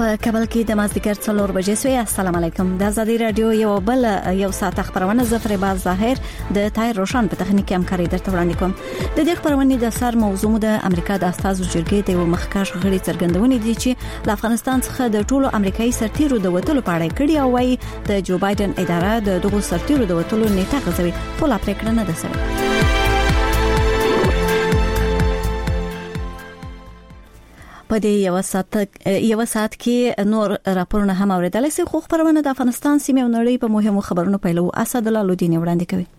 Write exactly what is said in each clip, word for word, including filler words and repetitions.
په کابل کې د مازدیګر څلور بجې سوی. السلام علیکم. د ازادي رادیو یو بل یو ساعت خبرونه زفر باز ظاهر د تایر روشن په تخنیکی همکاري درته وړاندې کوم. د دې خبرونه د سر موضوع د امریکا د استازو جرګې د یو مخکښ غړي څرګندونې دي چې د افغانستان څخه د ټولو امریکایي سرتیرو د وټلو په اړه کړي او وايي د جو بایدن اداره د دغو سرتیرو د وټلو نیټه غځوي. ټول پریکړه نه ده سوې. په دې یو ساعت یو ساعت کې نور راپورونه هم اوریدل شي. خو خبرونه د افغانستان سیمه او نړۍ په مهمو خبرونو پیلو. اسد الله لودین وړاندې کوي.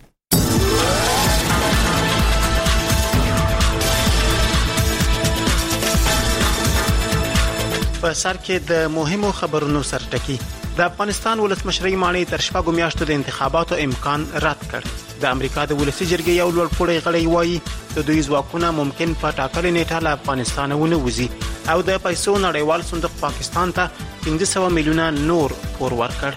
په سر کې د مهمو خبرونو سرټکی. د افغانستان ولسمشرۍ ماڼۍ تر شپږو میاشتو د انتخاباتو امکان رد کړ. د امریکا د ولسي جرګې یو لوړپوړی غړی وایي د دوی ځواکونه ممکن په ټاکلې نیټه له افغانستان ونه وځي او د پیسو نړیوال صندوق پاکستان ته پنځه سوه میلیونه نور پور ورکړ.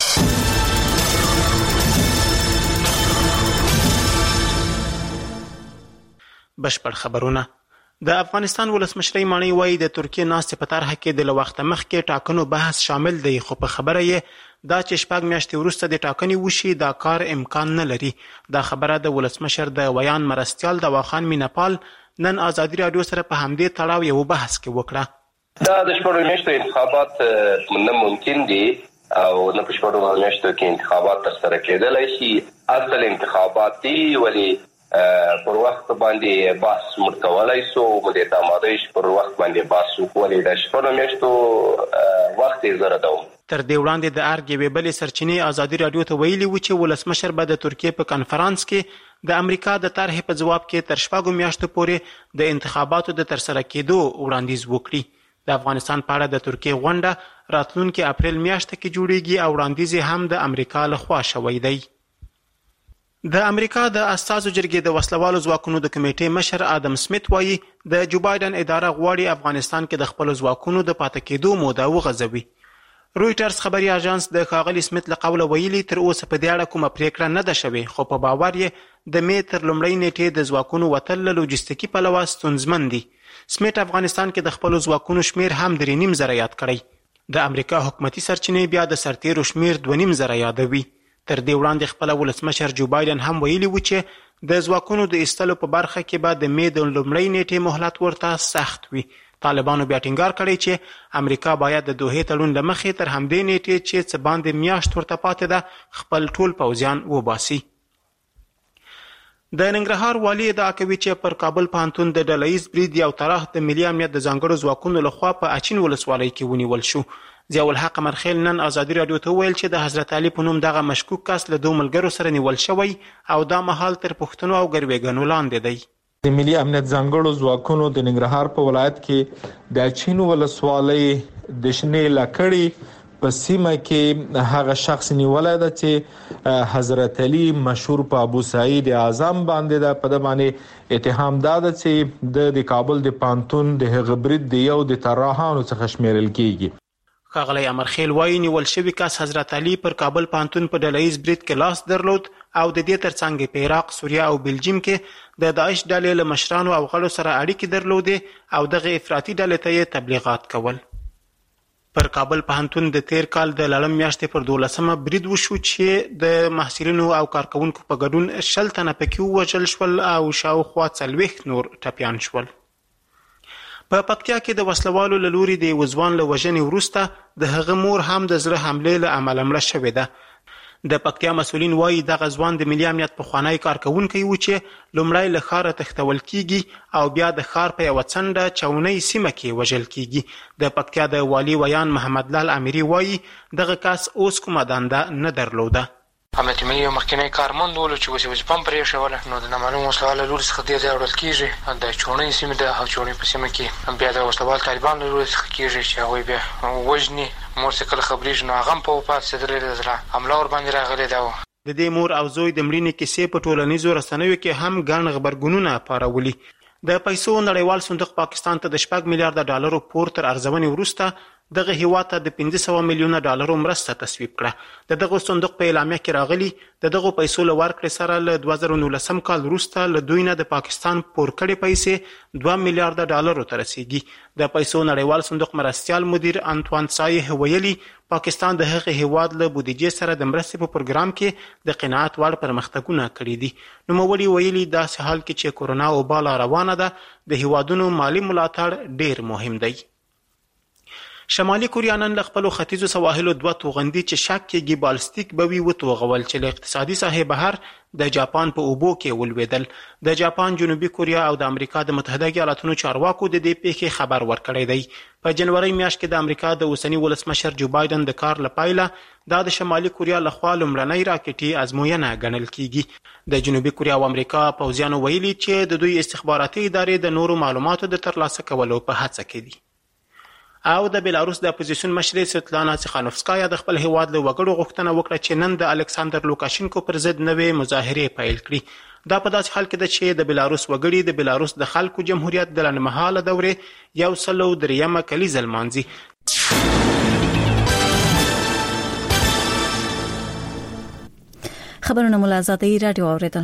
بشپړ خبرونه. د افغانستان ولسمشرۍ ماڼۍ وایي د ترکیې ناستې په طرحه کې د له وخته مخکې ټاکنو بحث شامل دی، خو په خبره یې دا چې شپږ میاشتې وروسته د ټاکنې وشي دا کار امکان نه لري. دا خبره د ولسمشر د ویان مرستیال د واخان مینپال نن ازادي رادیو سره په همدې تړاو یو بحث کې وکړه. دا د شپږو میاشتو انتخابات نه ممکن دي او نه په شپږو میاشتو کې انتخابات ترسره کېدلی شي. اصل انتخابات دي ولی پر وخت باندې باس مرتولای سو مدیر د آمادهش پر وخت باندې باس وکولې د شپږو میاشتو وخت یې زره ده. تر دې وړاندې د ارګ یوې بلې سرچینې ازادي رادیو ته ویلي و چې ولسمشر به د ترکیې په کنفرانس کې د امریکا د طرحې په ځواب کې تر شپږو میاشتو پورې د انتخاباتو د ترسره کېدو وړاندیز وکړي. د افغانستان په اړه د ترکیې غونډه راتلونکي اپریل میاشت کې جوړیږي او وړاندیز هم د امریکا لخوا شوی دی. د امریکا د استازو جرګې د وسلوالو ځواکونو د کمیټې مشر آدم سمیت وایي د جو بایدن اداره غواړي افغانستان کې د خپل ځواکونو د پاتې کېدو موده وغځوي. رویټرز خبري اژانس د ښاغلي سمیت له قوله ویلي تر اوسه په دې اړه کومه پریکړه نه ده شوې، خو په باور یې د مې تر لومړۍ نیټې د ځواکونو وتل له لوجستیکي پلوه ستونزمن دي. سمیت افغانستان کې د خپلو ځواکونو شمیر هم درې نیم زره یاد کړی. د امریکا حکومتي سرچینې بیا د سرتیرو شمیر دوه نیم زره یادوي. تر دې وړاندې خپل ولسمشر جو بایدن هم ویلي و چې د ځواکونو د ایستلو په برخه کې به د مې د لومړۍ نیټې مهلت ورته سخت وي. طالبانو بیا ټینګار کړی چې امریکا باید د دوحې تړون له مخې تر همدې نیټې چې څه باندې میاشت ورته پاتې ده خپل ټول پوځیان وباسي. د ننګرهار والي ادعا کوي چې پر کابل پوهنتون د ډله ییز برید یو طرح د ملي امنیت د ځانګړو ځواکونو لخوا په اچین ولسوالۍ کې ونیول شو. ضیاء الحق مرخیل نن ازادي رادیو ته ویل چې د حضرت علي په نوم دغه مشکوک کس له دوه ملګرو سره نیول شوی او دا مهال تر پوښتنو او ګروېګنو لاندې دی. د ملي امنیت ځانګړو ځواکونو د ننګرهار په ولایت کې د اچین ولسوالۍ د شنې لکړې په سیمه کې هغه شخص نیولای دی چې حضرت علي مشهور په ابو سعید اعظم باندې د په باندې اتهام دا ده چې د کابل د پانتون د هغه برید دی یو د طراحانو څخه شمیرل کیږي. ښاغلی امرخیل وایي نیول شوی کس حضرت علي پر کابل پوهنتون په ډله ییز برید کې لاس درلود او د دې ترڅنګ په عراق، سوریه او بلجیم کې د داعش ډلې له مشرانو او غړو سره اړیکې درلودې او دغه افراطي ډلې ته یې تبلیغات کول. پر کابل پوهنتون د تیر کال د لړم میاشتې پر دولسمه برید وشو چې د محصلینو او کارکونکو په ګډون شل تنه پکې ووژل شول او شاوخوا څلوېښت نور ټپیان شول. په پکتیا کې د وسلوالو له لوري د یوه ځوان له وژنې وروسته د هغه مور هم د زړه حملې له امله مړه شوې ده. د پکتیا مسؤلین وایي دغه ځوان د ملي امنیت پخوانی کارکوونکی و چې لومړی له ښاره تښتول کیږي او بیا د ښار په یوه څنډه چونۍ سیمه کې وژل کیږي. د پکتیا د والي ویان محمد لال امیري وایي دغه کس اوس کومه دنده نه درلوده. امنیتي ملي یو مخکینی کارمند ولو چې اوس یې وظیفه هم پرېښوله نو د نامعلوم وسله له لوري څخه دې ځای وړل کېږي. د چوڼۍ سیمې ده او چوڼۍ په سیمه کې بیا د وسلوال طالبان له لوري څخه کېږي چې هغوی بیا وژني. مور چې کله خبرېږي نو هغه هم په وفات رسېدلی د زړه حمله ورباندې راغلې ده. د دې مور او زوی د مړینې کیسې په ټولنیزو رسنیو کې هم ګڼ غبرګونونه پارولي. د پیسو نړیوال صندوق پاکستان ته د شپږ میلیارډ ډالرو پور تر ارزونې وروسته دغه هیواد ته د پنځه سوه میلیونه ډالرو مرسته تصویب کړه. د دغه صندوق په اعلامیه کې راغلي د دغه پیسو له ورکړې سره له دوه زره نولسم کال وروسته له دوی نه د پاکستان پور کړې پیسې دوه میلیارډه ډالرو ته رسیږي. د پیسو نړیوال صندوق مرستیال مدیر انتوان سایح ویلي پاکستان د هغه هیواد له بودیجې سره د مرستې په پروګرام کې د قناعت وړ پرمختګونه کړي دي. نوموړي ویلي داسې حال کې چې کورونا وبا لا روانه ده د هیوادونو مالي ملاتړ ډیر مهم دی. شمالي کوریا نن له خپلو ختیځو سواحلو دوه توغندي چې شک کېږي بالستیک به وي وتوغول چې له اقتصادي ساحې بهر د جاپان په اوبو کې ولوېدل. د جاپان، جنوبي کوریا او د امریکا د متحده ایالاتونو چارواکو د دې پیښې خبر ورکړی دی. په جنوري میاشت کې د امریکا د اوسني ولسمشر جو بایدن د کار له پایله دا د شمالي کوریا لخوا لومړنۍ راکټي ازموینه ګڼل کیږي. د جنوبي کوریا او امریکا پوځیانو ویلي چې د دوی استخباراتي ادارې د نورو معلوماتو د ترلاسه کولو په هڅه کې دي. او د بیلاروس د اپوزیسیون مشرې سوتلانا تیخانوفسکایا د خپل هیواد له وګړو غوښتنه وکړه چې نن د الکساندر لوکاشینکو پر ضد نوې مظاهرې پیل کړي. دا په داسې حال کې ده چې د بیلاروس وګړي د بیلاروس د خلکو جمهوریت د لنډمهاله دورې یو سل او دریمه کلیزه لمانځي. خبرونه مو له آزادۍ راډیو اوریدل.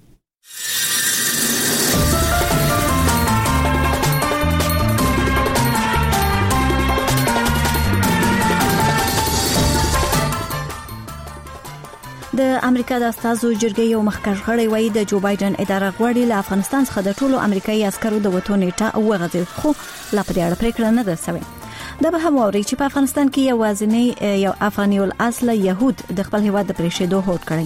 د امریکا د استازو جرګې یو مخکښ غړی وایي د جو بایدن اداره غواړي له افغانستان څخه د ټولو امریکایي عسکرو د وټو نیټه وغځي، خو لا په دې اړه پریکړه نه ده شوې. دا به هم واوري چې په افغانستان کې یوازینی یو افغاني الاصل يهود د خپل هیواد د پریښودو هوډ کړی.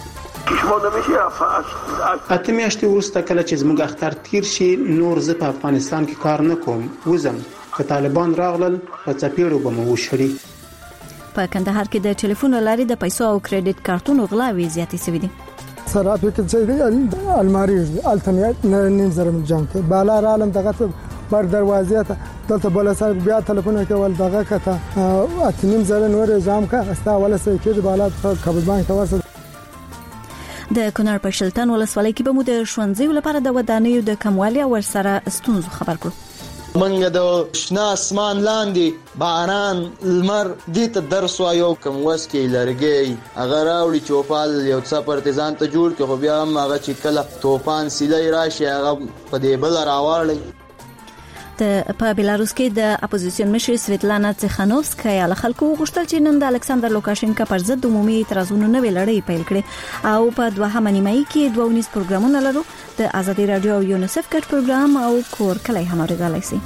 اته میاشتې وروسته کله چې زموږ اختر تیر شي نور زه په افغانستان کې کار نه کوم، وزم که طالبان راغلل په څپېړو به مو وشړي. په کندهار کې د ټلیفون لارې د پیسو او کریډټ کارتونو غلاوي زیاتې شوې دي. صرافي کې چې دی الماري التمیات نیم زره جام کې بالا عالم دغه بر دروازې ته دلته بل سره بیا ټلیفون کول دغه کته اته نیم زره نور جام کا استا ولا سې کې بالا کابل بانک ورسره. د کونړ په شلتن ولسوالۍ کې به مو د ښوونځیو لپاره د ودانیو د کموالي او ورسره ستونزو خبر کړو. منګه د شنه اسمان لاندې باران لمر دې ته درس وایو کوم وسکي لرګي هغه راوړي چوپال یو څه پرتیزان ته جوړ کې خو بیا هم هغه چې کله توفان سیلای راشي هغه په دې بل راوړي. د په بیلاروس کې د اپوزیسیون مشر سوتلانا تیخانوفسکایا له خلکو غوښتل چې نن د الکساندر لوکاشینکا پر ضد عمومي اعتراضونه نوې لړۍ پیل کړي او په دوهمه نیمایي کې دوه ونیز پروګرامونه لرو. د ازادي رادیو او یونیسف ګډ پروګرام او کور کلی هم اوریدلای شي.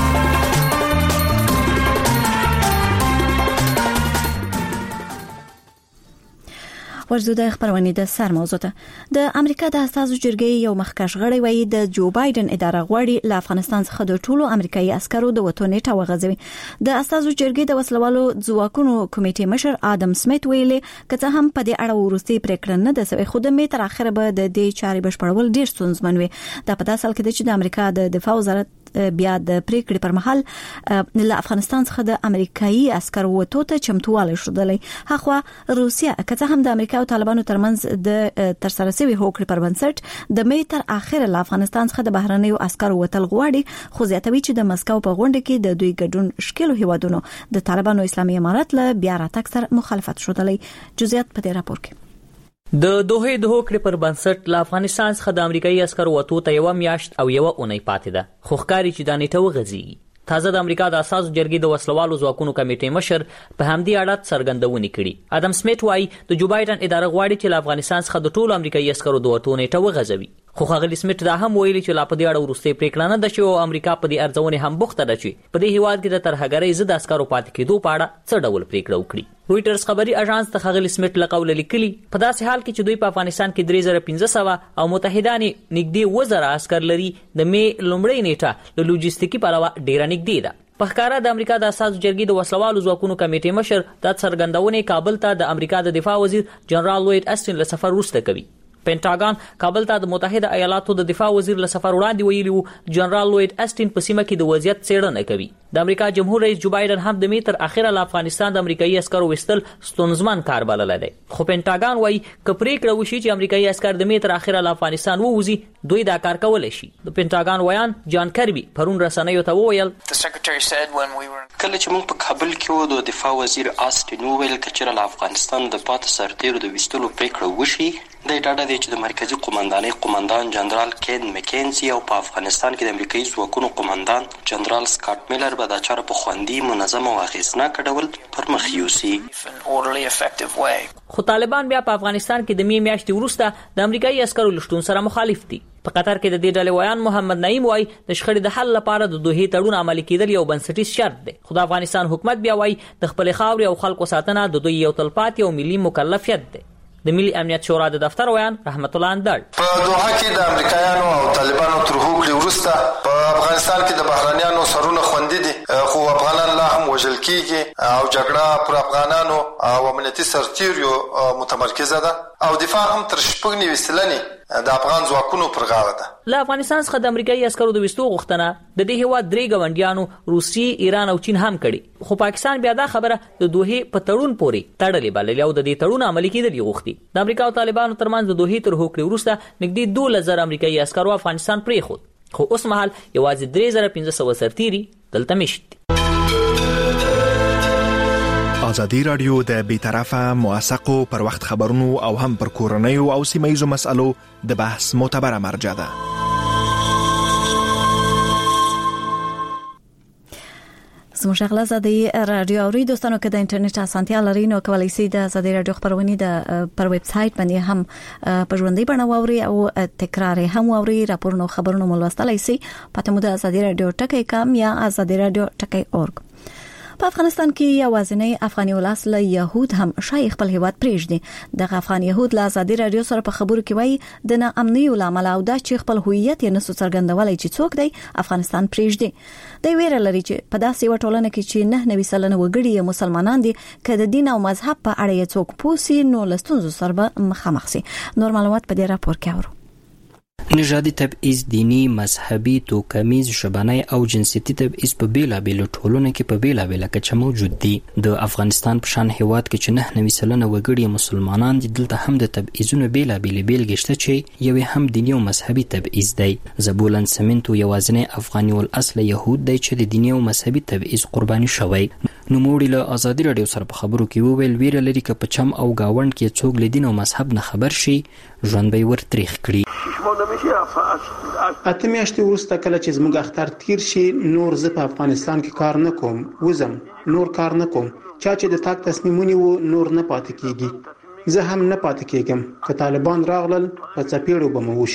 ورزو د خبرونه د سر موضوع ته د امریکا د استازو جرګې یو مخکښ غړی وایي د جو بایدن اداره غواړي له افغانستان څخه د ټولو امریکایي عسکرو د وټو نیټه وغځوي. د استازو جرګې د وسلوالو ځواکونو کمیټې مشر ادم سمیت ویلي کته هم په دې اړه ورستي پریکړه نه ده شوې، خو د می تر اخره به د دې چارې بشپړول ډیر ستونزمن وي. دا په داسې حال کې چې د امریکا د دفاع وزارت بیا د پریکړې پر مهال له افغانستان څخه د امریکایي عسکرو وټو ته چمتوالی شودلې. هغه روسیا کته هم د امریکا او طالبانو ترمنځ د ترسره شوی هوکړې پر بنسټ د می تر اخره له افغانستان څخه د بهرنیو عسکرو وټل غواړي، خو زیاتوي چې د مسکو په غونډه کې د دوی ګډون شکل هیوادونو د طالبانو اسلامي امارات له بیا راتګ سره مخالفت شودلې. جزئیات په دې راپور کې. د دوه د هوکړې پر بنسټ له افغانستان څخه د امریکایي عسکرو وټو ته یو میاشت او یو اونۍ پاتې ده، خو ښکاري چې دا نیټه وغځي. تازه د امریکا د اساسو جرګې د وسلوالو ځواکونو کمیټې مشر په همدې اړه څرګندونې کړي. ادم سمیت وایي د جو بایدن اداره غواړي چې له افغانستان څخه د ټولو امریکایي عسکرو د وټو نیټه وغځوي، خو ښاغلي سمیت دا هم ویلي چې لا په دې اړه وروستۍ پریکړه نه ده شوې او امریکا په دې ارزونې هم بوخته ده چې په دې هیواد کې د ترهګرۍ ضد عسکرو پاتې کېدو په اړه څه ډول پریکړه وکړي. رویټرز خبري اژانس ته ښاغلي سمیت له قوله لیکلي په داسې حال کې چې دوی په افغانستان کې درې زره پنځه سوه او متحدان نږدې اووه زره عسکر لري، د می لومړۍ نیټه له لوجستیکي پلوه ډیره نږدې ده. په ښکاره د امریکا د اساسو جرګې د وسلوالو ځواکونو کمیټې مشر دا څرګندونې کابل ته د امریکا د دفاع وزیر جنرال لوید اسټن له سفر وروسته کوي. پینټاګان کابل ته د متحده ایالاتو د دفاع وزیر له سفر وړاندې ویلي وو جنرال لوید اسټن په سیمه کې د وضعیت څېړنه کوي. د امریکا جمهور رئیس جو بایدن هم د می تر اخره له افغانستان د امریکایي عسکرو وستل ستونزمن کار بللی دی، خو پینټاګان وایي که پریکړه وشي چې امریکایي عسکر د می تر اخره له افغانستان ووځي دوی دا کار کولی شي. د پینټاګان ویان جان کربي پرون رسنیو ته وویل کله چې موږ په کابل کې وو د دفاع وزیر آسټین وویل که چېرې له افغانستان د پاتې سرتیرو د ویستلو پریکړه وشي دی ډاډه دی چې د مرکزي قمندانۍ قمندان جنرال کین مکینزي او په افغانستان کې د امریکایي ځواکونو قمندان جنرال سکاټ میلر به دا چاره په خوندي منظم او اغېزناک ډول پر مخ یوسي. خو طالبان بیا په افغانستان کې د می میاشتې وروسته د امریکایي عسکرو له شتون سره مخالف دي. په قطر کې د دې ډلې ویان محمد نعیم وایي د شخړې د حل لپاره د دوحې تړون عملي کېدل یو بنسټیز شرط دی، خو د افغانستان حکومت بیا وایي د خپلې خاورې او خلکو ساتنه د دوی یو تلپاتې او ملي مکلفیت دی. د ملي امنیت شورا د دفتر ویان رحمت الله اندړ په دوحه کې د امریکایانو او طالبانو تر هوکړې وروسته په افغانستان کې د بهرنیانو سرونه خوندي دي، خو افغانان لا هم وژل کېږي او جګړه پر افغانانو او امنیتي سرتیرو متمرکزه ده او دفاع هم تر شپږ نوي سلنې د افغان ځواکونو پر غاړه ده. له افغانستان څخه د امریکایي عسکرو د ویستو غوښتنه د دې هېواد درې ګاونډیانو روسیې، ایران او چین هم کړي، خو پاکستان بیا دا خبره د دوحې په تړون پورې تړلې بللې او د دې تړون عملي کېدل یې غوښتي. د امریکا او طالبانو ترمنځ د دوحې تر هوکړې وروسته نږدې دولس زره امریکایي عسکرو افغانستان پرېښود، خو اوس مهال یوازې درې زره پنځه سوه سرتیري دلته مېشت دي. ازادي رادیو د بیطرفه موثقو پر وخت خبرونو او هم پر کورنیو او سیمه‌ییزو مسألو د بحث معتبره مرجع ده. زموږ غلا زادي رادیو اوري دوستانو که د انټرنیټ اسانتیا لري نو کولای شئ د زادي رادیو خبرونه د پر ویب سټ باندې هم په ژوندۍ بڼه واوري او تکرار هم واوري، راپورونو خبرونو مولوستلای شئ. پته مو د زادي رادیو ټکی کام یا زادي رادیو ټکی اورګ. په افغانستان کې یوازینی افغاني ولس له يهود هم شای خپل هیواد پرېږدي. د افغان يهود له ازادي رادیو سره په خبرو کې وایي د ناامنۍ لامل او دا چې خپل هویت یې نسو څرګندولای چې څوک دی افغانستان پرېږدي. د ویره لري چې په داسې وټولنه کې چې نه نوي سلنه وګړي مسلمانان دي که د دین او مذهب په اړه یې څوک پوسي نو لستونزو سره به مخامخ سي. نور معلومات په دې راپور کې اورو. نژادي تبعیض، دینی، مذهبي، توکمیز، ژبنی او جنسیتي تبعیض په بیلابیلو ټولنو کې په بیلابیله کچه موجود دي. د افغانستان په شان هیواد کې چې نه نوي سلنه وګړي مسلمانان دي، دلته هم د تبعیضونو بیلابیلې بیلګې شته چې یوې هم دینی او مذهبي تبعیض دی. زبولن سمنتو یوازینی افغاني الاصل یهود دی چې د دینی او مذهبي تبعیض قرباني شوی. نوموړي له ازادي رادیو سره په خبرو کې وویل ویره لري که په چم او گاوند کې څوک له دین او مذهب نه خبر شي ژوند به ور تریخ کړي. اته میاشتې وروسته کله چې زموږ اختر تیر شي نور زه په افغانستان کې کار نه کوم، وزم نور کار نه کوم. چا چې د تاک تصمیمونی وو نور نه پاتې کیږي، زه هم نه پاتې کیږم. که طالبان راغلل په چپیړو به مو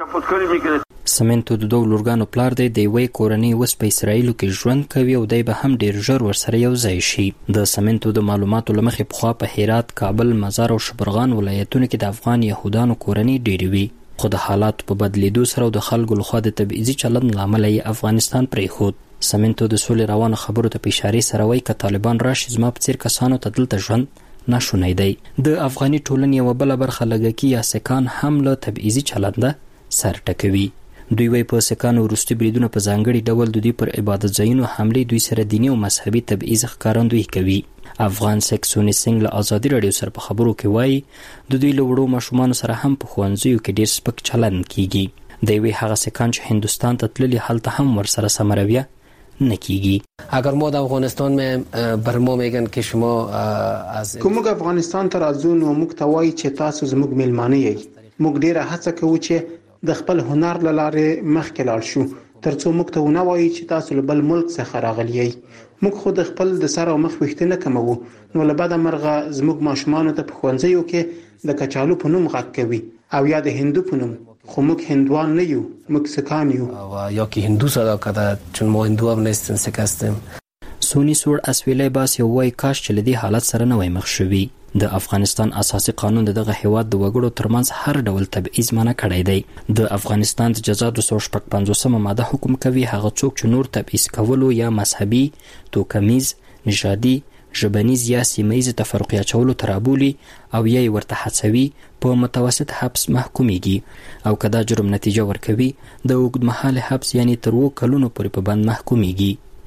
وشړي. سمنتو د دوه لورګانو پلار دی، د یوې کورنۍ اوس په اسرائیلو کې ژوند کوي او دی به هم ډیر ژر ورسره یو ځای شي. د سمنتو د معلوماتو له مخې پخوا په هرات، کابل، مزار او شبرغان ولایتونو کې د افغان یهودانو کورنۍ ډیرې وي، خو د حالاتو په بدلیدو سره او د خلکو لخوا د تبعیضي چلند له امله یې افغانستان پرېښود. سمنتو د سولې روانو خبرو ته په اشارې سره وایي که طالبان راشي زما په څیر کسانو ته دلته ژوند ناشونی دی. د افغاني ټولنې یوه بله برخه لږکي یا سکان هم له تبعیضي چلنده سر ټکوي. دوی وایي په سکانو وروستي بریدونه په ځانګړي ډول د دوی پر عبادت ځایونو حملې دوی سره دیني او مذهبي تبعیض ښکارندویي کوي. افغان سیک سونی سنگ له ازادي رادیو سره په خبرو کې وایي د دوی له وړو ماشومانو سره هم په ښوونځیو کې ډیر سپک چلند کیږي. د یوې هغه سکان چې هندوستان ته تللي هلته هم ورسره سمه رویه نه کیږي. اگر ما در افغانستان میں بر ما میگن که شما از کومه افغانستان ته راځو نو موږ ته وایي چې تاسو زموږ میلمانه یې. موږ ډیره هڅه کوو چې د خپل هنر له لارې مخکې لاړ شو ترڅو موږ ته ونه وایي چې تاسو له بل ملک څخه راغلي یې. موږ خو د خپل د سر او مخ ویښته نه کموو، نو له بده مرغه زموږ ماشومانو ته په ښوونځیو کې د کچالو په نوم غږ کوي او یا د هندو په نوم، خو موږ هندوان نه یو، موږ سکان یو. یا که هندو صدا کرده چون ما هندو هم نیستیم، سک هستیم. سونی سوړ اسویلی باس یو وایي کاش چې له دې حالت سره نه وای مخ شوي. د افغانستان اساسي قانون دغه هیواد د وګړو ترمنځ هر ډول تبعیض منع کړی دی. د افغانستان د جزا دوه سوه شپږ پنځوسمه ماده حکم کوي هغه څوک چې نور تبعیض کولو یا مذهبي، توکمیز، نژادي، ژبنیز یا سیمهییز تفرقې اچولو ته رابولي او یا یې ورته هڅوي په متوسط حبس محکومیږي او که دا جرم نتیجه ورکوي د اوږدمهاله حبس یعنی تر اووه کلونو پورې په بند محکومیږي.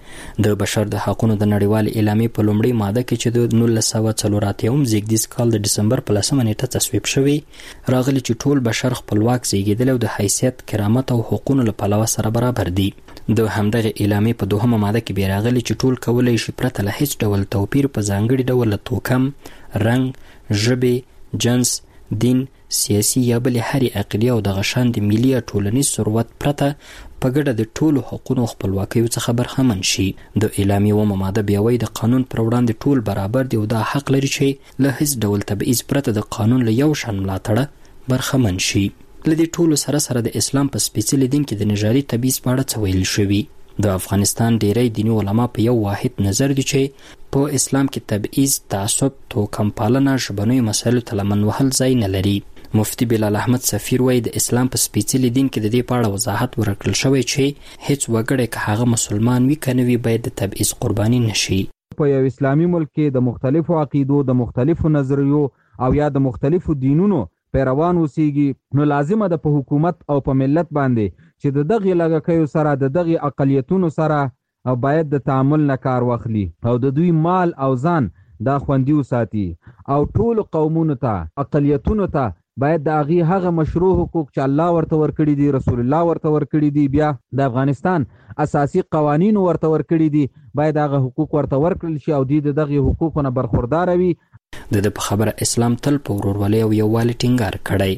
د بشر د حقوقو د نړیوال اعلامیې په لومړۍ ماده کې چې د نولس سوه څلور اتیاوم زیږدیز کال د ډسمبر په لسمه نیټه تصویب شوی راغلی چې ټول بشر خپلواک زیږیدل او د حیثیت، کرامت او حقوقو له پلوه سره برابر دي. د همدغه اعلامیې په دوهمه ماده کې بیا راغلی چې ټول کولی شي پرته له هیڅ ډول توپیر په ځانګړي ډول له توکم، رنګ، ژبې، جنس، دین، سیاسي یا بلې هرې عقیدې او دغه شان د ملي یا ټولنیز ثروت پرته په ګډه د ټولو حقوقو او خپلواکیو څخه برخمن شي. د اعلامیې اومه ماده بیا وایي د قانون پر وړاندې ټول برابر دي او دا حق لري چې له هیڅ ډول تبعیض پرته د قانون له یو شان ملاتړه برخمن شي. له دې ټولو سره سره د اسلام په سپېڅلي دین کې د نژادي تبعیض په اړه څه ویل شوي. د افغانستان ډیری دیني علما په یو واحد نظر دي چې په اسلام کې تبعیض، تعصب، توکم پالنه، ژبنیو مسایلو ته لمن وهل ځای نه لري. مفتی بلال احمد سفیر وایي د اسلام په سپېڅلي دین کې د دې په اړه وضاحت ورکړل شوی چې هیڅ وګړی که هغه مسلمان وي که نه وي باید د تبعیض قرباني نشي. په یو اسلامي ملک کې د مختلفو عقیدو، د مختلفو نظریو او یا د مختلفو دینونو پیروان اوسیږي، نو لازمه ده په حکومت او په ملت باندې چې د دغې لږکیو سره د دغې اقلیتونو سره باید د تعامل نه کار واخلي او د دوی مال او ځان دا خوندي وساتي او ټولو قومونو ته، اقلیتونو ته باید د هغې هغه مشروع حقوق چې الله ورته ورکړي دي، رسول الله ورته ورکړي دي، بیا د افغانستان اساسي قوانینو ورته ورکړي دي، باید هغه حقوق ورته ورکړل شي او دوی د دغې حقوقو نه برخورداره وي. د ده په خبره اسلام تل په ورورولۍ او یووالي ټینګار کړی.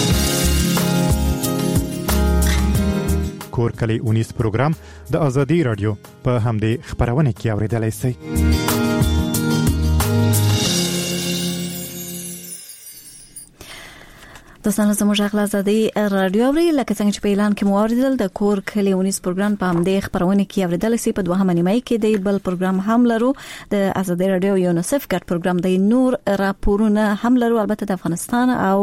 کور کلی اونیس پروګرام د ازادي راډیو په همدې خپرونه کې اورېدلی شئ. دوستانو زموږ غږ له ازادي راډیو اوري، لکه څنګه چې په اعلان کې مو اوریدل د کور کلی اونیس پروګرام په همدې خپرونه کې اوریدل شي. په دوهمه نیمه کې د بل پروګرام هم لرو، د ازادي راډیو یونیسف ګډ پروګرام د نور راپورونه هم لرو، البته د افغانستان او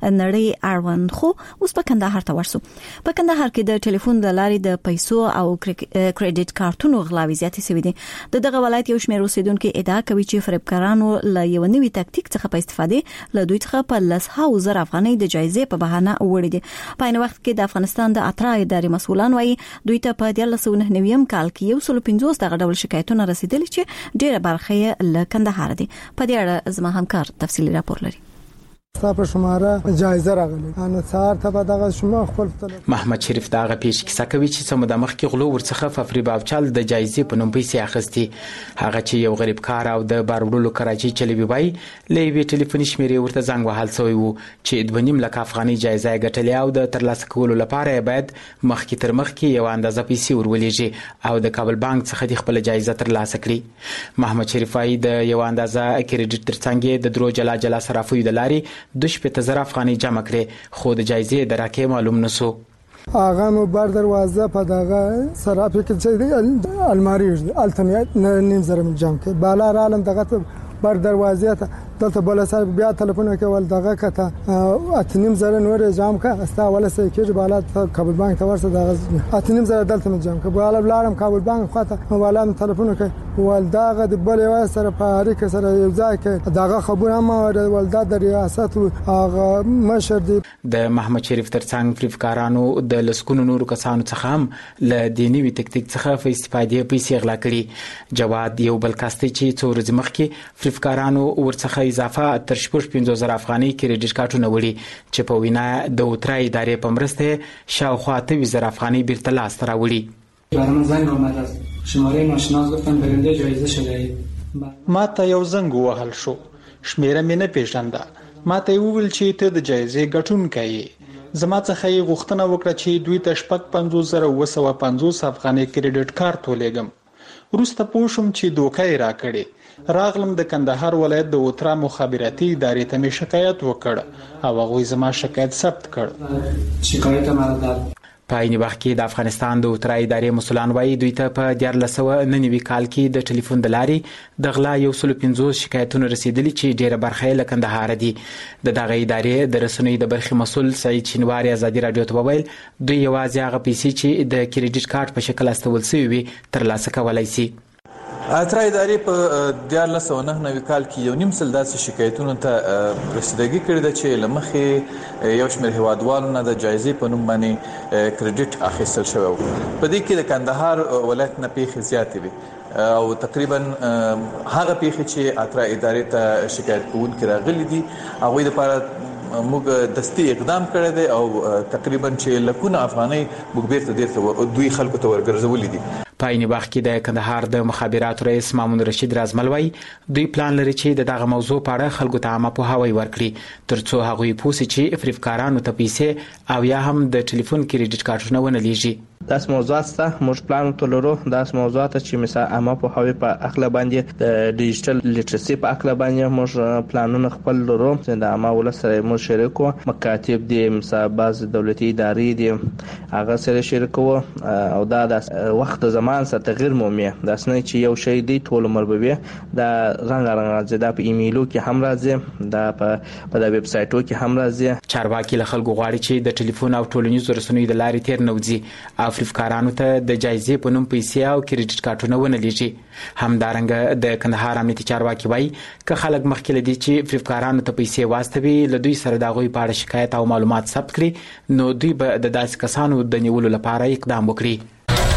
نړۍ اړوند. خو اوس په کندهار ته ورسو. په کندهار کې د ټلیفون د لارې د پیسو او کریډټ کارتونو غلاوي زیاتې شوې دي. د دغه ولایت یو شمېر اوسیدونکو ادعا کوي چې فریبکارانو له یو نوي تکتیک څخه په استفادې له دوی څخه په لسهاو زره افغانۍ د جایزې په بهانه وړي دي. په عین وخت کې د افغانستان د اترا ادارې مسؤلان وایي دوی ته په دیارلس سوه نهه نوي کال کې یو سل پنځوس دغه ډول شکایتونه رسیدلي چې ډیره برخه یې له کندهار دي. په دې اړه زما همکار تفصیلی راپور لري. په شماره جایزه راغلی ان څار ته به دغه شما خپل محمد شریف دغه پیش کیسه کوي چې سم د مخ کې غلو ورڅخه ففری باوچال د جایزې په نوم پیسې اخستي. هغه چې یو غریب کار او د باروړلو کراچي چلی وی لېوی ټلیفوني شمیرې ورته زنګ وهل سوی وو چې د ونیم لک افغاني جایزه ګټلې او د ترلاسه کولو لپاره باید مخکې تر مخکې یو اندازه پیسې ورولېږي او د کابل بانک څخه د خپل جایزه ترلاسه کړي. محمد شریف وايي د یو اندازه کریډټ ترڅنګ د درو جلا جلا صرافیو د لاري د شپږ زره افغانۍ جمع کړې خو د جایزې درکې معلوم نسو. آقا مو بر دروازه په دغه صرافی کې چې الماری التمیت نیم زره جمع کړ بالا رالم دغه بر دروازه ته دلته بل سره بیا ټلیفون کول دغه کته اتنیم زره نور جام کا استا ولا سې کې بالا کابل بانک ته ورسره دغه اتنیم زره دلته جام کا بالا بلارم کابل بانک خاطه بالا ټلیفون کې ول دغه د بل سره په اړیکه سره یو ځای کې دغه خبره ما ول د ریاست هغه مشر دی. د محمد شریف ترڅنګ فریبکارانو د لسکونو نورو کسانو څخه هم ل دینی وی تکتیک څخه په استفادې پیسې غلا کړي. جواد یو بل کاستي چې څو ورځې مخکې فریبکارانو ورڅخه اضافه تر شپږ پنځوس زره افغانۍ کریډټ کارتونه وړي چې په وینا د اترا ادارې په مرسته شاوخوا اته زره افغانۍ بیرته لاسته راوړي. برام زنگ آمد از شماره ناشناس گفتن برنده جایزه شده. ما ته یو زنګ وهل شو، شمیره مې نه پیژنده. ما ته وویل چې ته د جایزې ګټونکی یې. زما څخه یې غوښتنه وکړه چې دوی ته شپږ پنځوس زره اوه سوه پنځوس افغانۍ کریډټ کارت ولېږم. وروسته پوه شوم چې دوکه یې راکړې. راغلم د کندهار ولایت د اترا مخابراتي ادارې ته مې شکایت وکړ او هغوی زما شکایت ثبت کړ. شکایت مردار په عین وخت کې د افغانستان د اترا ادارې مسؤلان وایي دوی ته په دیارلس سوه نهه نوي کال کې د ټلیفون د لارې د غلا یو سل پنځوس شکایتونه رسیدلي چې ډیره برخه یې له کندهار دي. د دغه ادارې د رسنیو د برخې مسؤل سعید شینواری ازادي راډیو ته وویل دوی یوازې هغه پیسې چې د کریډټ کارت په شکل استول شوي وي ترلاسه کولی شي. اترا ادارې په دیارلس سوه نهه نوي کال کې یو نیم سل داسې شکایتونو ته رسیدګي کړې ده چې له مخې یو شمېر هیوادوالو نه د جایزې په نوم باندې کریډټ اخیستل شوی و. په دې کې د کندهار ولایت نه پیښې زیاتې وي او تقریبا هغه پیښې چې اترا ادارې ته شکایت کوونکي راغلي دي هغوی لپاره موږ دستي اقدام کړی دی او تقریبا چې لکونه افغانۍ موږ بیرته دې دوی خلکو ته ورګرځولي دي. په عین وخت کې د کندهار د مخابراتو رئیس مامون رشید رازمل وایي دوی پلان لري چې د دغه موضوع په اړه خلکو ته عامه پوهاوی ورکړي ترڅو هغوی پوه سي چې افریقایانو ته پیسې او یا هم د ټلیفون کریډټ کارتونه ونه لیږي. داس موضوعات سته موږ پلان تلرو داس موضوعات چې مثلا عامه پوهاوی په اخلا باندې د ډیجیټل لیټرسي په اخلا باندې موږ پلانونه خپل لرو چې د عامه ولس سره موږ شریکو مکاتب دي مثلا بعض دولتي ادارې دي هغه سره شریکو او دا د وخت زمان سره تغیر مومي داس نه چې یو شی دی ټول مربوي دا رنګ رنګ راځي دا په ایمیلو کې هم راځي دا په په د ویب سایټو کې هم راځي. چارواکي له خلکو غواړي چې د ټلیفون او ټولنیزو رسنیو د لارې تیر نه وځي افریقایانو ته د جایزې په نوم پیسې او کریډټ کارتونه ونه لیږي. همدارنګه د کندهار امنیتي چارواکي وایي که خلک مخکې لدی چې افریقایانو ته پیسې واستوي له دوی سره د هغوی په اړه شکایت او معلومات ثبت کړي نو دوی به د داسې کسانو د نیولو لپاره اقدام وکړي.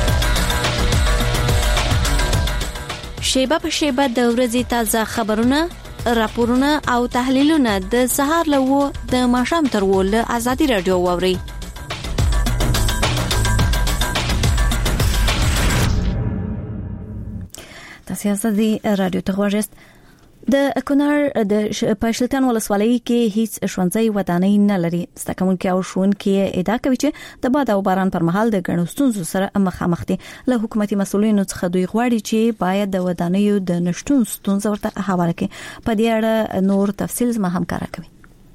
شیبه په شیبه د ورځې تازه خبرونه راپورونه او تحلیلونه د سهار له و د ماښام تر و له ازادي رادیو واوري. تاسو د رادیو ته غواړئ د کونړ د پښتون ولسوالۍ کې هیڅ ښوونځي ودانۍ نه لري. ستکمونکي او ښوونکي ادعا کوي چې د باد او باران پر مهال د ګڼو ستونزو سره مخامخ دي. له حکومتي مسؤلینو څخه دوی غواړي چې باید د ودانیو د نشټون ستونزې ورته حواله کړي. په دې اړه نور تفصیل زما همکارا کوي.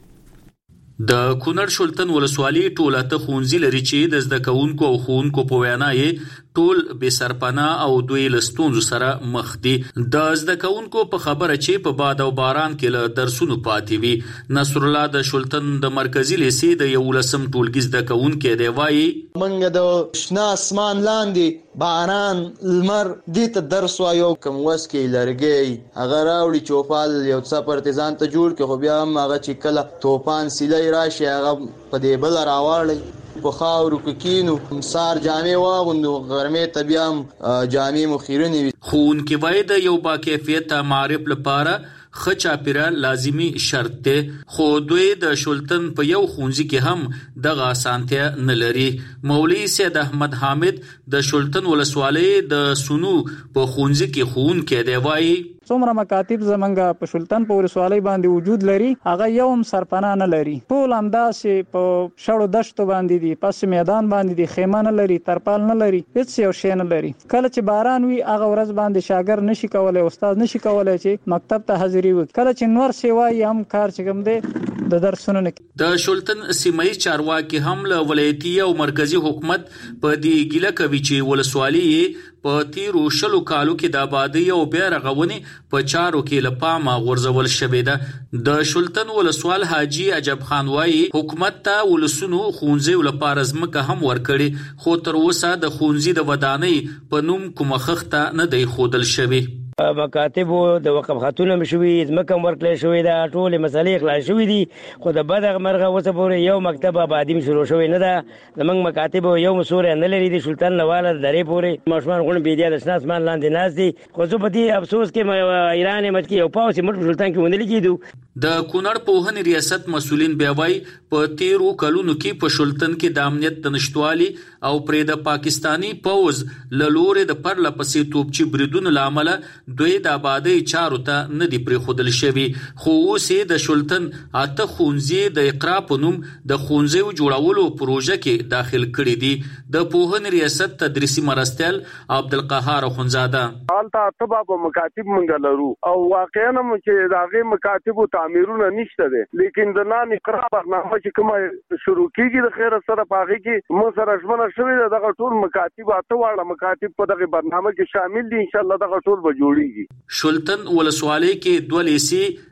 د کونړ شولتن ولسوالۍ ټوله ته ښوونځي لري چې د زده کوونکو او ښوونکو په وینا یې ټول بې سرپناه او دوی له ستونزو سره مخ دي. د زده کوونکو په خبره چې په باد او باران کې له درسونو پاتې وي. نصر الله د شولتن د مرکزي لیسې د یولسم ټولګي زده کوونکی دی وایي موږ د شنه اسمان لاندې باران لمر دې ته درس وایو کوم وس کې لرګي هغه راوړي چوپال یو څه پرتیزان ته جوړ کې خو بیا هم هغه چې کله توپان سیلې راشي هغه په دې بل راوړي په خاورو کې کینو سار جامې واغوندو غرمې ته بیا هم جامې مخیرنې وي. ښوونکي وایي د یو باکیفیته معرف لپاره ښه چاپیریال لازمي شرط دی خو دوی د شولتن په یو ښوونځي کې هم دغه اسانتیا نه لري. مولوي سید احمد حامد د شولتن ولسوالۍ د سونو په ښوونځي کې ښوونکی دی وایي څومره مکاتب زمونږ په شولتن په ولسوالۍ باندې وجود لري هغه یو هم سرپناه نه لري. ټول همداسې په شړو دشتو باندې دي پس میدان باندې دي خیمه نه لري ترپال نه لري هیڅ یو شی نه لري. کله چې باران وي هغه ورځ باندې شاګرد نشي کولای استاد نشي کولای چې مکتب ته حاضري وکړي. کله چې نور سیوای هم کار چې کوم دی د درسونو نه. د شولتن سیمایي چارواکي هم له ولایتي او مرکزی حکومت په دې ګیله کوي چې ولسوالۍ په تیرو شلو کالو کې د آبادی او بیا رغونې په چارو کې له پامه غورځول شوې ده. د شولتن ولسوال حاجی عجب خان وایي حکومت ته ولسونو ښوونځیو لپاره ځمکه هم ورکړي خو تر اوسه د ښوونځي د ودانۍ په نوم کومه خښته نه دی ښودل شوې. مکاتبو د وقف خاتونه مشوي ځمکه ورکړل شوې ده ټولې مسلې خلاص شوې دي خو د بد مرغه اوسه پورې یو مکتب آبادي شروع شوی نه ده. زموږ مکاتب یو مسور نه لري د شولتن نواله درې پورې ماشومان غون بيدیا د شنه اسمان لاندې ناز دي خو زه په دې افسوس کې ایران مت کې یو پاوسي مټ شولتن کې ونل کېدو. د کونړ پوهنې ریاست مسولین بیاوي په تیرو کلونو کې په شولتن کې د امنیت د نشټوالي او پرې د پاکستانی پوز له لورې د پرله پسې توپچي بریدونو لامل دوی د آبادی چارو ته نه دی پرېښودل شوي خو اوس یې د شولتن اته ښوونځي د اقرا په نوم د ښوونځیو جوړولو پروژه کې داخل کړي دي. د پوهنې ریاست تدریسي مرستیال عبدالقهار اخونزاده حالته اتبا په مکاتب منګ لرو او واقعا چې د هغې مکاتبو تعمیرونه نشته دي لیکن د نان اقرا برنامه چې کومه شروع کیږي د خیر سره په هغې کې موږ سره ژمنه شوې ده دغه ټول مکاتب اته واړه مکاتب په دغه برنامه کې شامل دي انشاءالله دغه ټول به جوړیږي. شولتن ولسوالۍ کې دوه لیسې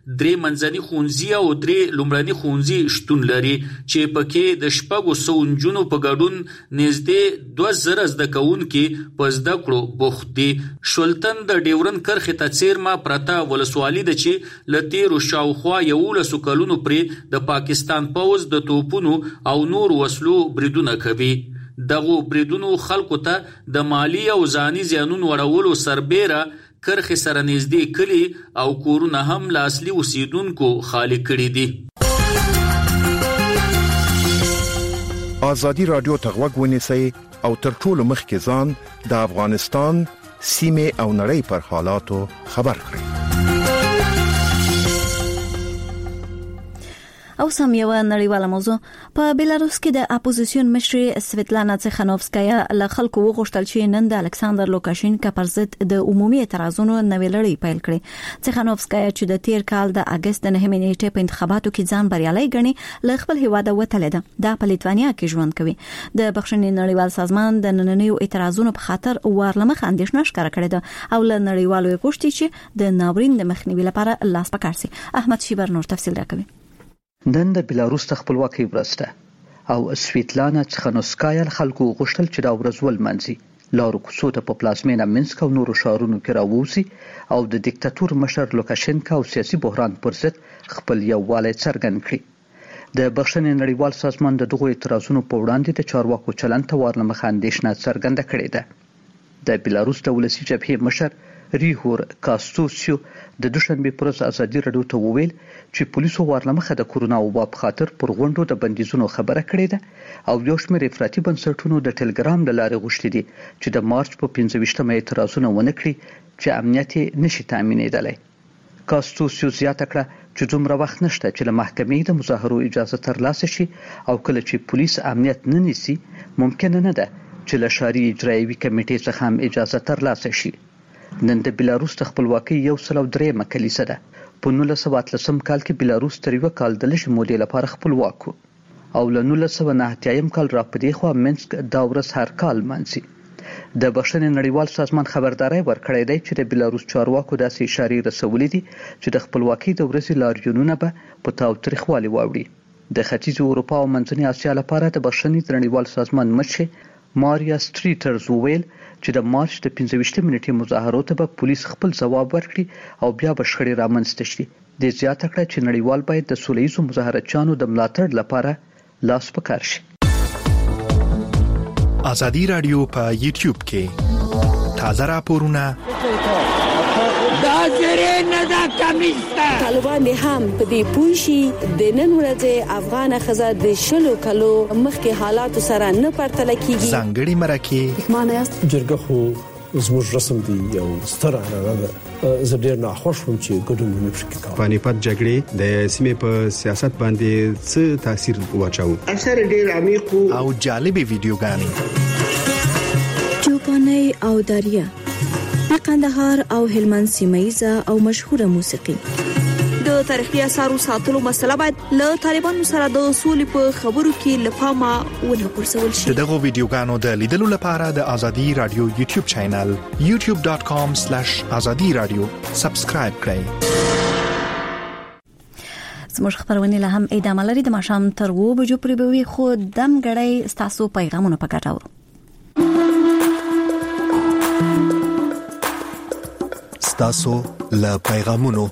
درې منځني ښوونځي او درې لومړني ښوونځي شتون لري چې پکې د شپږو سوو نجونو په ګډون نږدې دوه زره زده کوونکي په زده کړو بوخت دي. شولتن د ډیورن کرښې ته څیرمه پرته ولسوالي ده چې له تیرو شاوخوا یولسو کلونو پرې د پاکستان پوځ د توپونو او نور وسلو بریدونه کوي. دغو بریدونو خلکو ته د مالی او ځاني زیانونو اړولو سربیره کرښې سره نږدې کلي او کورونه هم له اصلي اوسیدونکو خالي کړي دي. ازادي راډیو ته غوږ ونیسئ او تر ټولو مخکې ځان د افغانستان سیمې او نړۍ پر حالاتو خبر کړئ. او سم یو نړیواله موضوع په بیلاروس کې د اپوزیسیون مشر سویتلانا تسخانوفسکایا له خلکو وغوښتل چې نن د الکساندر لوکاشینکا پر ضد د عمومي اعتراضونو نوې لړۍ پیل کړي. تسخانوفسکایا چې د تیر کال د اگست د نهمې نیټې په انتخاباتو کې ځان بریالي ګڼي له خپل هیواده وتلې ده. د پلیتوانیا کې ژوند کوي. د بخښنې نړیوال سازمان د نننیو اعتراضونو په خاطر وارلمخ اندېښنه ښکاره کړې ده او له نړیوالو غوښتي چې د ناورین د مخنیوي لپاره لاس پکار سي. احمد شیبر نور تفصیل راکوي. نن د بیلاروس د خپلواکۍ ورځ ده او سویتلانا تسخانوفسکایا خلکو غوښتل چې دا ورځ ولمانځي. لارو کوڅو ته په پلازمینه منسک او نورو ښارونو کې راووځي او د دیکتاتور مشر لوکاشینکا او سیاسي بحران پر ضد خپل یووالی څرګند کړي. د بخښنې نړیوال سازمان د دغو اعتراضونو په وړاندې د چارواکو چلند ته وارلمخ اندېښنه څرګنده کړې ده. د بیلاروس د ولسي جبهې مشر ریهور کاستوسیو د دوشنبه پر ورځ ازادي راډیو ته وویل چې پولیسو وارلمخه د کورونا وبا په خاطر پر غونډو د بندیزونو خبره کړې ده او یو شمېر افراطي بنسټونو د ټلګرام له لارې غوښتي دي چې د مارچ په پنځه ویشتمه اعتراضونه ونه کړي چې امنیت نشي تامینېدلی. کاستوسیو زیاته کړه چې دومره وخت نشته چې له محکمې د مظاهرو اجازه ترلاسه شي او کله چې پولیس امنیت نه نیسي ممکن نه ده چې له ښاري اجرایوي کمیټې څخه هم اجازه ترلاسه شي. نن د بیلاروس د خپلواکۍ یو سل او درېیمه کلیسه ده. په نولس سوه اتلسم کال کې بیلاروس تر یوه کال د لږې مودې لپاره خپلواک و او له نولس سوه نهه اتیایم کال را په دې خوا منسک دا ورځ هر کال لمانځي. د بخښنې نړیوال سازمان خبرداری ورکړی دی چې د بیلاروس چارواکو داسې اشارې رسولې دي چې د خپلواکۍ د ورځې لاریونونه به په تاوتریخوالي واوړي. د ختیځې اروپا او منځنۍ اسیا لپاره د بخښنې نړیوال سازمان مشر ماریا سټریټرز وویل چې د مارچ د پنځه ویشتمې نیټې مظاهرو ته به پولیس خپل ځواب ورکړي او بیا به شخړې رامنځته شي. د زیاته کړه چې نړیوال باید د سوله ییزو مظاهرچیانو د ملاتړ لپاره لاس پکار شي. ازادي راډیو په یوټیوب کې تازه راپورونه دا زری نه دا کمیسته طالبان هم په دې پوښي د نن ورځې افغان خزه د شلو کلو مخکې حالات سره نه پرتل کیږي. ځانګړي مرکه معنی است جرګه خو زموږ رسم دی یو ستر عنعنه ده. زه ډیر ناخوښ وم چې ګډون ونه شي کوي. پانیپت جګړې د سیمې په سیاست باندې څه تاثیر واچاو؟ اثر ډیر عمیق او جالبې ویډیوګانې چوپاني او داریا د قندهار او هلمند سیمایزه او مشهوره موسیقي. د تاریخي اثارو ساتلو مسله باید له طالبانو سره د اصول په خبرو کې لپاره ونه پرسول شي. دغه ویډیوګانو د لیدلو لپاره د ازادي رادیو یوټیوب چینل یوټیوب ډاټ کام سلیش ازادي رادیو سبسکرایب کړئ. زموږ خبرونه له هم ادامه لري. د ماشام تر و بجو پورې به وي خو دم غړی ستاسو پیغامونه پکټ اورو. ستاسو له پیغامونو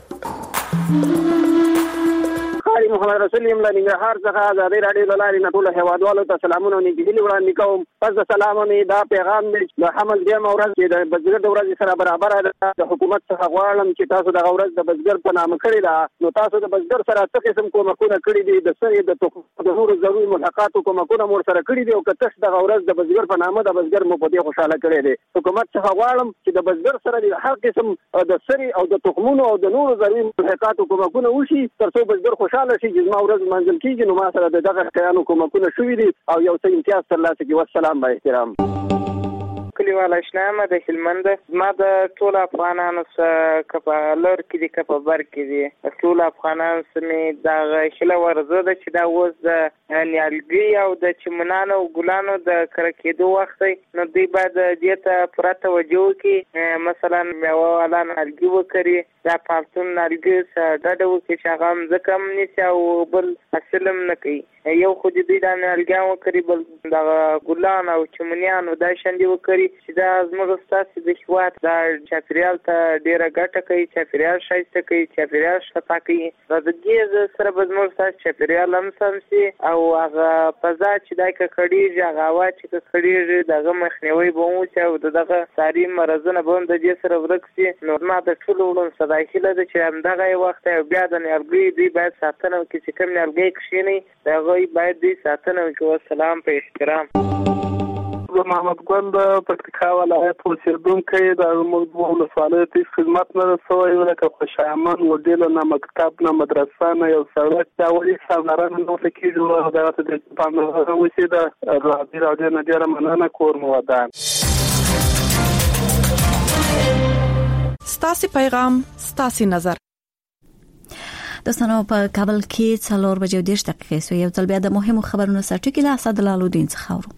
خالي محمد رسول یم له ننګرهار څخه ازادي راډیو له لارې نه ټول هیوادوالو ته سلامونه او نیکهیلې وړاندې کوم. پس د سلامونه دا پیغام دی د حمل دیمه ورځ چې د بزګر د ورځې سره برابر ده. د حکومت څخه غواړم چې تاسو دغه ورځ د بزګر په نامه کړې ده نو تاسو د بزګر سره څه قسم کومکونه کړي دي د سړي د توکو د نورو ضروري ملحقاتو کومکونه مور سره کړي دي او که تاسو دغه ورځ د بزګر په نامه د بزګر مو په دې خوشاله کړي دي. حکومت څخه غواړم چې د بزګر سره د هر قسم د سړي او د تخمونو او د نورو ضروري ملحقاتو کومکونه وشي ترڅو بزګر خوشاله شي. جسمه ورځ منځل کیږي نو ما سره دغه کیانو کومکونه شوې دي او یو څه امتیاز ترلاسه کړي. والسلام با احترام. کلیوال آشنا یم د هلمند. ما د ټول افغانانو سره کپا لور کې دي کپا بر کې دي ټول افغانان سمې د خله ورزه ده چې دا اوس د نیالګي او د چمنانو او ګلانو د کرکېدو وخت نو دوی باید دې ته پوره توجه وکړي. مثلا میوه والا نیالګي وکړي دا پالتون نیالګي سره ډډه وکړي چې هغه مځکه هم نیسي او بل حاصل هم نه کوي. یو خو دې دا نیالګیان وکړي بل دغه ګلان او چمنیانو دا شاندې وکړي چې دا زموږ ستاسې د هېواد دا چاپېریال ته ډېره ګټه کوي، چاپېریال ښایسته کوي، چاپېریال صفا کوي. نو د دې سره به زموږ ستاسې چاپېریال هم سم شي او هغه فضا چې دا ککړېږي هغه هوا چې ککړېږي د هغه مخنیوی به وشي او د دغه ساري مرضونه به هم د دې سره ورک شي. نو ما د ټولو وروڼو سره دا هیله ده چې همدغه یو وخت او بیا د نیالګیو دوی باید ساتنه وکړي چې کوم نیالګی کښېني د هغوی باید دوی ساتنه وکړي. والسلام په احترام. د محمد ګل د پکتیکا ولایت اوسېدونکی د زموږ دوه ولسوالیو ته خدمت نه رسوي لکه خوشایمن وډیله نه مکتب نه مدرسه نه یو سړک دا ولې ساملرنه نه ورته کېږي دغه ته د پاملرنه وشي. د رادیو راډیو نه ډېره مننه کور مو ودان. ستاسې پیغام ستاسې نظر. دوستانو په کابل کې څلور بجې او دېرش دقیقې سو یو ځل بیا د مهمو خبرونو سره ټکی له اسد لالودین څخه اورو.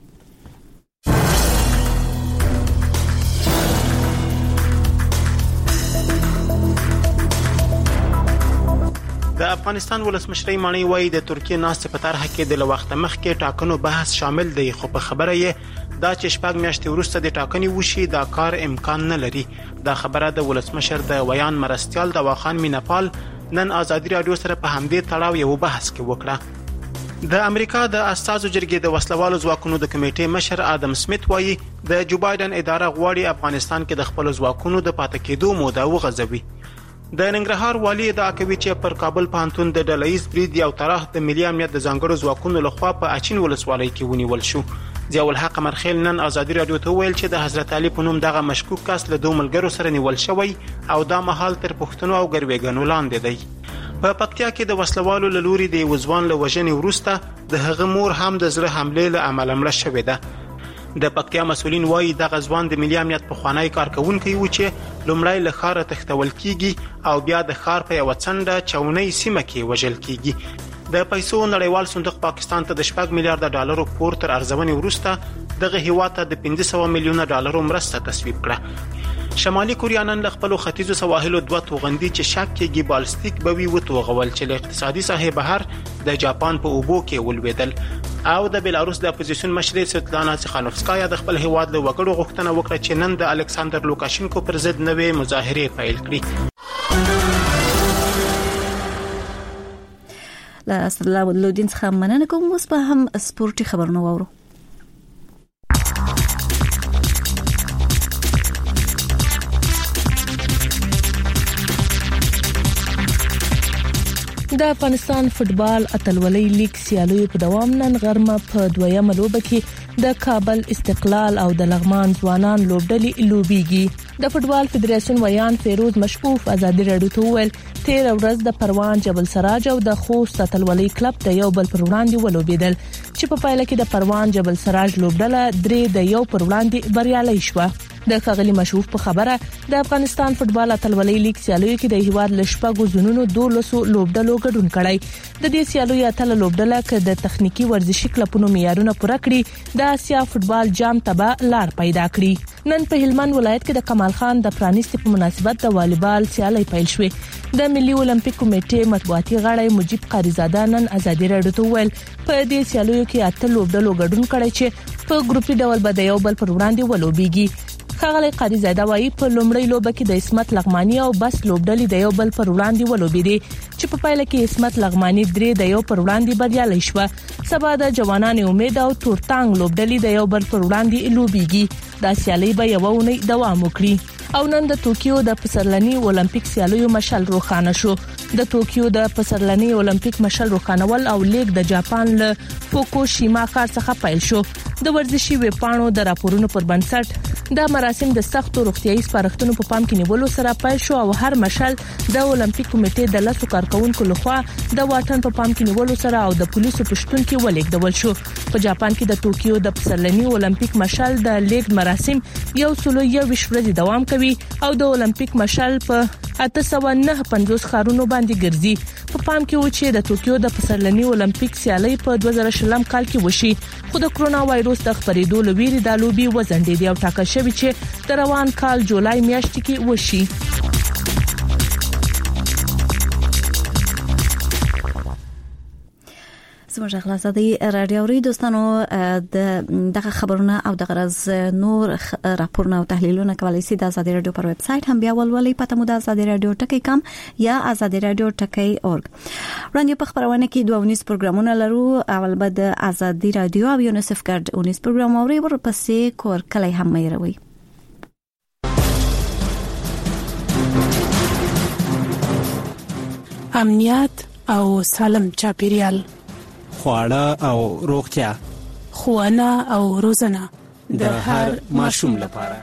د افغانستان ولسمشر مانی وایي د ترکیه ناست په طرحه کې د وخت مخکې ټاکنو بحث شامل دی، خو په خبره یې دا چې شپږ میاشتې وروسته د ټاکنې وشي دا کار امکان نه لري. دا خبره د ولسمشر د ویان مرستیال د واخان مینپال نن ازادي رادیو سره په همدې تړاو یو بحث کې وکړه. د امریکا د استازو جرګې د وسلوالو ځواکونو د کمیټې مشر ادم سمیت وایي د جو بایدن اداره غواړي افغانستان کې د خپل ځواکونو د پاتې کېدو موده وغځوي. د ننګرهار والی ادعا کوي چې پر کابل پوهنتون د ډلهییز برید یو طرح د ملي امنیت د ځانګړو ځواکونو لخوا په اچین ولسوالۍ کې ونیول شو. ضیاء الحق مرخیل نن ازادي رادیو ته ویل چې د حضرت علي په نوم دغه مشکوک کس له دوه ملګرو سره نیول شوی او دا مهال تر پښتنو او ګروېګانو لاندې دی. په پکتیا کې د وسلوالو له لوري د وزوان له وژنې وروسته د هغه مور هم د زړه حملې له امله مړه شوې ده. د پکتیا مسولین وایي د غزوان د ملي امنیت په خوانی کارکونکو و چې لومړی له ښاره تښتول کیږي او بیا د ښار په یو څنډه چونۍ سیمه کې وژل کیږي. د پیسو نړیوال صندوق پاکستان ته د شپږ میلیارډ ډالرو پور تر ارزونې وروسته دغه هیواد ته د پنځه سوه میلیونه ډالرو مرسته تصویب کړه. شمالي کوریا نن له خپلو ختیځو سواحلو دوه توغندي چې شک کېږي بالستیک به وي وتوغول چې له اقتصادي ساحې بهر د جاپان په اوبو کې ولوېدل. او د بیلاروس د اپوزیسیون مشر سوتلانا تیخانوفسکایا د خپل هیواد له وګړو غوښتنه وکړه چې نن د الکساندر لوکاشینکو پر ضد نوې مظاهرې پیل کړي. لا اسد لالودین څخه مننه کوم. اوس به هم سپورتي خبرونه واورو. د افغانستان فوتبال اتلولۍ لیګ سیالیو په دوام نن غرمه په دویمه لوبه کې د کابل استقلال او د لغمان ځوانان لوبډلې لوبيږي. د فوتبال فدراسیون ویان فیروز مشکوف ازادي رادیو ته ویل تیر ورځ د پروان جبل سراج او د خوست اتلولۍ کلب د یو بل پر وړاندې ولوبېدل چې په پایله کې د پروان جبل سراج لوبډله درې د یو پر وړاندې بریالۍ شوه. د خغلی مشوف په خبره د افغانستان فوتبال اتلولۍ لیګ سیالیو کې د هیواد لشپږو زونونو دولسو لوبډلو ګډون کړی. د دې سیالیو اتل لوبډله کې د تخنیکی ورزشي کلبونو معیارونه پوره کړی د آسیا فوتبال جام تبع لار پیدا کړی. نن په هلمند ولایت کې د کمال خان د پرانیستي په مناسبت د والیبال سیالي پیل شوې. د ملي اولمپیک کمیټې مطبوعاتي غړی مجيب قاریزاده نن ازادي رادیو ته ویل په دې سیالیو کې اتل لوبډلو ګډون کړی چې په ګروپي ډول به د یو بل پر وړاندې ولوبېږي. خغلی قاریزاده وایي په لومړی لوبه کې د اسمت لغمانی او بس لوبډلې د یو بل پر وړاندې ولوبېدې چې په پایله کې اسمت لغمانی درې د یو پر وړاندې بریالۍ شوه. سبا د جوانان امید او تورتانګ لوبډلې د یو بل پر وړاندې لوبېږي. دا سیالي به یو ونی دوام وکړي. او نن د توکیو د پسرلنی اولمپیک سیالیو مشل روښانه شو. د توکیو د پسرلنی اولمپیک مشل روښانول او لیګ د جاپان له فوکوشیما ښار څخه پیل شو. د ورزشي ویبپاڼو د راپورونو پر بنسټ دا مراسم د سختو روغتيایي سپارښتنو په پام کې نیولو سره پیل شو او هر مشل د اولمپیک کمیټې د لاسو کارکونکو لخوا د واټن په پام کې نیولو سره او د پولیسو پښتون کې ولیکدول شو. په جاپان کې د ټوکیو د پسرلني اولمپیک مشل د لیګ مراسم یو سلو یو ورځې دوام کوي او د اولمپیک مشل په اته سوه نه پنځوس ښارونو باندې ګرځي. په پام کې و چې د ټوکیو د پسرلني اولمپیک سیالي په دوه زره شلم کال کې وشي، خو د کرونا وایروس د خپرېدو لویری د لوبي وزندې او ټاکل شوی چې د روان کال جولای میاشت کې وشي. زموږ اخلاصادي رادیو ری دوستانو د دغه خبرونه او د غرض نور راپورونه او تحلیلونه کولای شئ د آزادي رادیو پر ویب سټ هم بیا ولولئ. پته مو د آزادي رادیو ټکی کم یا آزادي رادیو ټکی اورګ. وړاندې په خبرونه کې دوه ونیس پروګرامونه لرو. اول به د آزادي رادیو او یونیسف ګډ ونیس پروګرام اوري، ورپسې کور کلی هم مېروي. امنیت او سالم چاپیریال، خواړه او روغتیا، ښوونه او روزنه د هر ماشوم لپاره.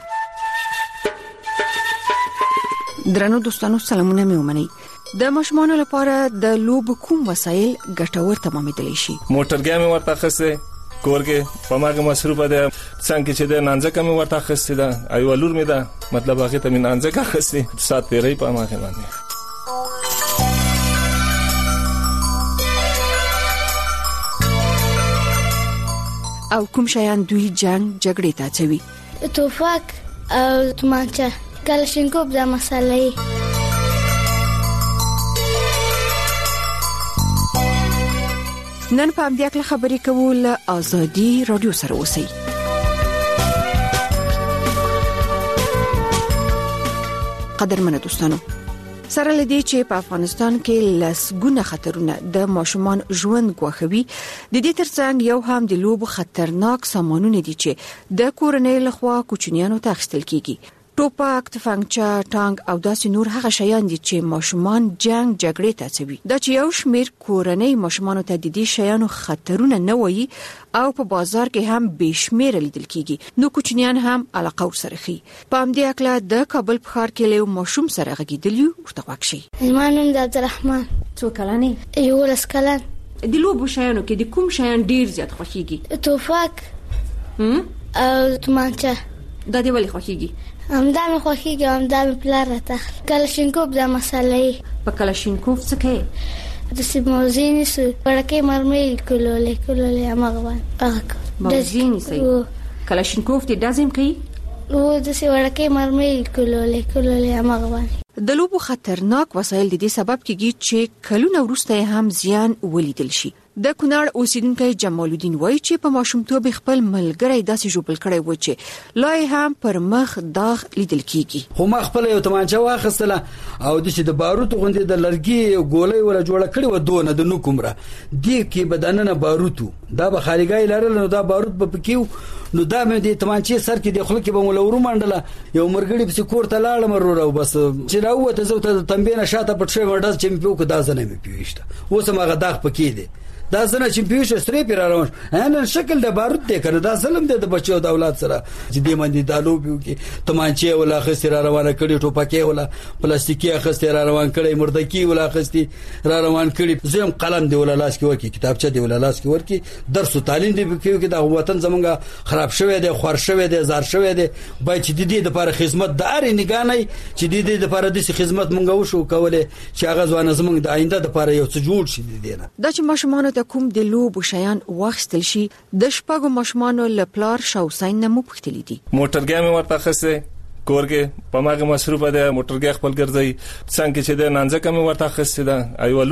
درنو دوستانو سلامونه مې ومنئ. د ماشومانو لپاره د لوب کوم وسایل ګټور تمامېدلی شي؟ موټرګی مې ورته اخیستې، کور کې په ماغه مصروفه ده، څنګه چې د نانځکه مې ورته اخیستې ده، ایو لور مې ده، مطلب هغه ته مې نانځکه اخیستې، سات تیرې په ماغه باندې. او کوم شیان دوی جنگ جګړې ته اچوي؟ توفک او تومانچه، کلاشینکوف د مسالې. نن په همدې اړه خبرې کوو له آزادي رادیو سره اوسئ. قدرمنه دوستانو، سره لدی چې په افغانستان کې لسګونه خطرونه د ماشومان ژوند غوښوي، د دې ترڅنګ یو هم د لوب خطرناک سامانونه دي چې د کورنۍ لخوا کوچنیانو ته اخیستل کیږي. ټوپک، تفنګچه، ټانک او داسې نور هغه شیان دي چې ماشومان جنگ جګړې ته اچوي. دا چې یو شمیر کورنۍ ماشومانو ته د دې شیانو خطرونه نه وایي او په بازار کې هم بشمیره لیدل کیږي، نو کوچنیان هم علاقه ورسره خي. په همدې اکله د کابل په ښار کې له ماشوم سره غږیدلی ورته واک شي. زما نوم د عبدالرحمن. څو کلن یې؟ یولس کلن. د لوبو شیانو کې د کوم شیان ډیر زیات خوښیږي؟ توفک او تومانچه. دا دی ولې خوښیږي؟ همدا مې خوښیږي، همدا مې پلار راته. کلاشینکوف د مسالې. په کلاشینکوف څه کوي؟ د سیموزینی سو ورکه مرمۍ کولولې کولولې هغه باندې موزینی سي. کلاشینکوف دې دازم کوي؟ او د سی ورکه مرمۍ کولولې کولولې هغه باندې. د لوبو خطرناک وسایل د دې سبب کیږي چې کلونه وروسته هم زیان ولیدل شي. د کونړ اوسیدونکو جمال الدین وایي چې په ماشومتوب خپل ملګری داسې جوړ کړی و چې لای هم پر مخ داغ لیدل کیږي. خو ما خپل یو تمانچه واخیستله او د چې د باروت غوندې د لرګي ګولۍ ولا جوړه کړې و دونه د نو کومره دی کې بدننه باروتو دا به خارګای لرل، نو دا باروت به پکیو، نو دا مې د تمانچه سر کې د خلک به مولورو منډله یو مرګړي په کور ته لاړم ورو او بس چې راوته زه ته تنبینه شاته پټ شوی ورډز چې مې په کو دا زنه مې پیوښته اوس ما غداغ پکې دی. دا زنه چې پیوښه سری پر روان ان شکل د بارود دی کنه، دا ظلم دی د بچو د اولاد سره چې دې باندې دالو بیو کې تمانچه ولا خسته را روانه کړي، ټوپکې ولا پلاستیکي خسته را روان کړي، مردکی ولا خسته را روان کړي، زم قلم دی ولا لاس کې ورکی، کتابچه دی ولا لاس کې ورکی، درس او تعلیم دی کې د وطن زمونږه خراب شوی دی، خور شوی دی، زار شوی دی، باید چې د دې لپاره خدمت دار نگانې چې د دې لپاره د خدمت مونږ وشو کوله چې هغه ځوان زمونږ د آینده لپاره یو څه جوړ شي دی نه. دا چې ماشومان کوم د لوبو شیان واخیستل شي، د شپږو ماشومانو له پلار شاوسین نه مو پوښتلي دي. موټرګی مې ورته اخیستې، کور کې په ماغه مصروفه ده، موټرګی خپل ګرځي، څنګه چې د نانځکه مې ورته اخیستې ده، ایو